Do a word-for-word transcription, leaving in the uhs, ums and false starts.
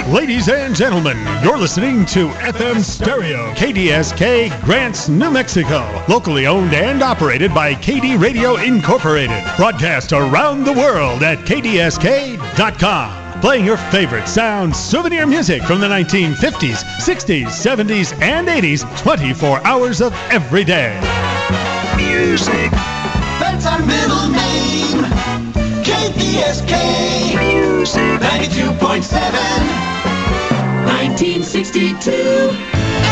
music. Ladies and gentlemen, you're listening to F M Stereo, K D S K, Grants, New Mexico. Locally owned and operated by K D Radio Incorporated. Broadcast around the world at K D S K dot com. Playing your favorite sound souvenir music from the nineteen fifties, sixties, seventies, and eighties, twenty-four hours of every day. Music. That's our middle name. K D S K. Music. ninety-two point seven. nineteen sixty-two.